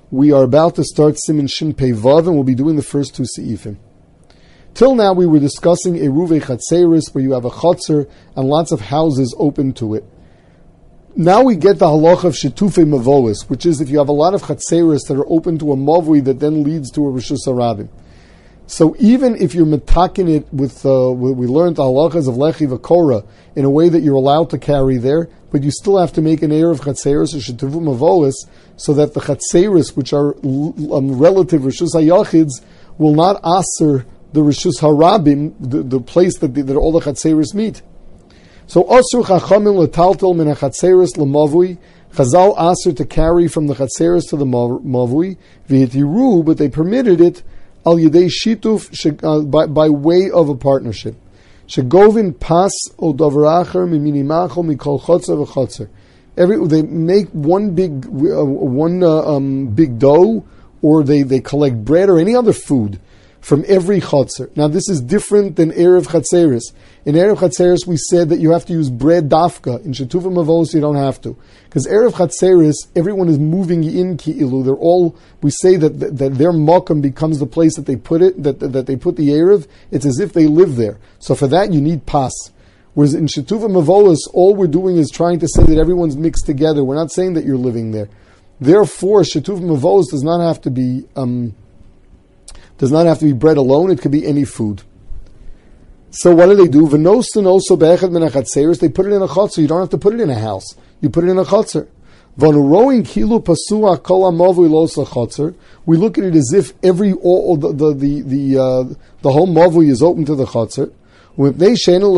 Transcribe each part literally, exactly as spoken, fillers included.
We are about to start Siman Shin Pei Vav, and we'll be doing the first two seifim. Till now, we were discussing Eruvei Chatzeris, where you have a Chatzer and lots of houses open to it. Now we get the halacha of Shetufei Mavois, which is if you have a lot of Chatzeris that are open to a Mavui that then leads to a Rishus Harabim. So even if you're metakin it with, uh, we learned the halachas of Lechi V'Korah in a way that you're allowed to carry there, but you still have to make an air of Chatzeris or Shetuvu Mavois, so that the Chatzeris, which are um, relative Rishus HaYachids, will not aser the Rishus Harabim, the, the place that, the, that all the Chatzeris meet. So Asur Chachamim L'taltel Min HaChatzeris L'Mavui, Chazal aser to carry from the Chatzeris to the Mavui, V'yitiru, but they permitted it al yedei shituf uh, by, by way of a partnership. Shegovin pas o davar acher miminimacho mikol chotzer v'chotzer. Every they make one big uh, one uh, um, big dough, or they, they collect bread or any other food from every chotzer. Now this is different than erev chatzeris. In erev chatzeris we said that you have to use bread dafka. In shetuvah mavos you don't have to, because erev chatzeris everyone is moving in ki'ilu. They're all, we say that, that that their makam becomes the place that they put it, that that they put the erev. It's as if they live there. So for that you need pas. Whereas in shetuvah mavos all we're doing is trying to say that everyone's mixed together. We're not saying that you're living there. Therefore shetuvah mavos does not have to be um, does not have to be bread alone. It could be any food. So what do they do? V'nostin also be'echad min hachatzeris. They put it in a chotzer. You don't have to put it in a house. You put it in a chotzer. V'anuroin kilu pasua kol ha'mavui los ha'chotzer. We look at it as if every all the the the the, uh, the whole mavui is open to the chotzer. You can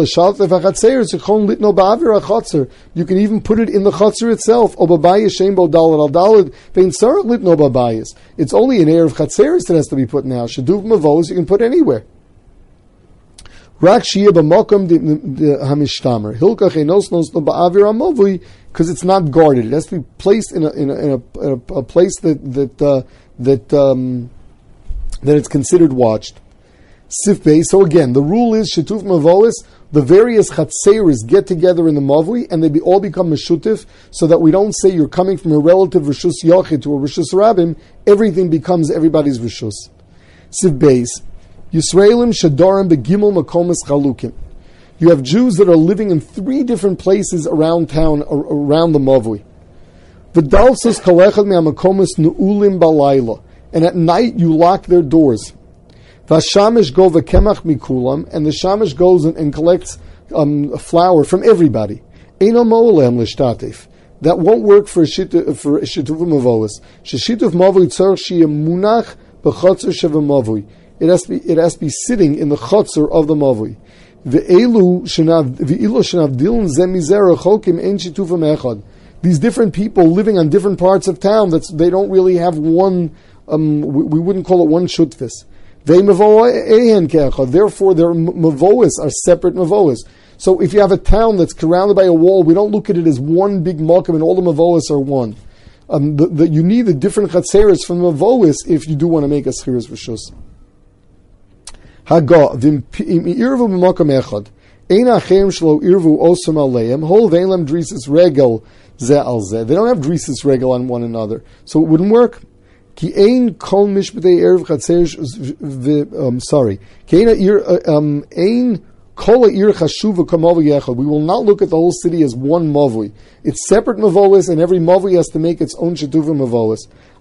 even put it in the chotzer itself. It's only an air of chatzeris that has to be put in the house. Sheduv mavos you can put anywhere. Because it's not guarded. It has to be placed in a in a, in a, in a, a place that that uh, that um, that it's considered watched. Sifbei. So again, the rule is shetuf mavois. The various chatzeris get together in the mavui, and they be, all become meshutif, so that we don't say you're coming from a relative rishus yachid to a rishus rabim. Everything becomes everybody's rishus. Sifbei. Yisraelim shadorim begimel makomis chalukim. You have Jews that are living in three different places around town, around the mavui. V'dalsus kalechad me'amakomis nu'ulim balayla. And at night you lock their doors. V'shamish go v'kemach mikulam, and the shamish goes and, and collects um, flour from everybody. Eino mo'olem l'shtatif. That won't work for shituf for shituf mavois. Sheshituf mavui tzarich sheyeh munach b'chotzer sheva mavui. It has to be it has to be sitting in the chotzer of the mavui. Ve'elu shenav ve'ilu shenavdilin zem mizera chokim ein shitufim echad. These different people living on different parts of town, that's they don't really have one. Um, we, we wouldn't call it one shutfis. Therefore, their mavois are separate mavois. So if you have a town that's surrounded by a wall, we don't look at it as one big malkum and all the mavois are one. Um, the, the, you need the different chatzeris from the mavois if you do want to make a schiras rishus. Haga vim irvu b'makam echad ein achem shlo irvu osam aleim hol vein lem drisis regel ze al ze. They don't have drisis regel on one another, so it wouldn't work. Ki ein kol mishpatei erev chatzeris. Um, sorry, ki ein um ein kol ir chashuva kamavu yechad. We will not look at the whole city as one mavui. It's separate mavois, and every mavui has to make its own shetuvah mavois.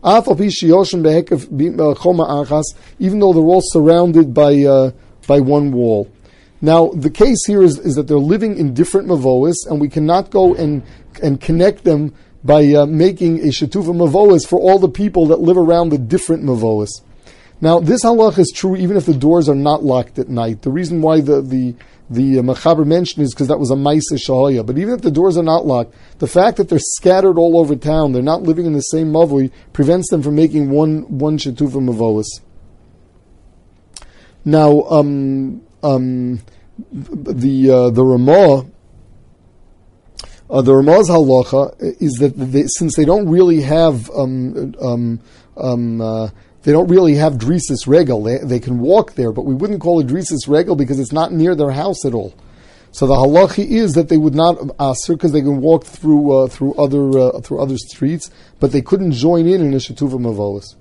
Even though they're all surrounded by uh, by one wall. Now the case here is, is that they're living in different mavois, and we cannot go and and connect them by uh, making a shetuvah mavois for all the people that live around the different mavois. Now this halach is true even if the doors are not locked at night. The reason why the the the uh, Mechaber mentioned is because that was a Maisa Shahaya. But even if the doors are not locked, the fact that they're scattered all over town, they're not living in the same mavui, prevents them from making one one shetuvah mavois. Now, um, um, the uh, the Ramah, uh, the Ramah's halacha is that they, since they don't really have um, um, um, uh, They don't really have drisis regel. They, they can walk there, but we wouldn't call it drisis regel because it's not near their house at all. So the halachi is that they would not aser because they can walk through uh, through other uh, through other streets, but they couldn't join in in a shetuvah mavolis.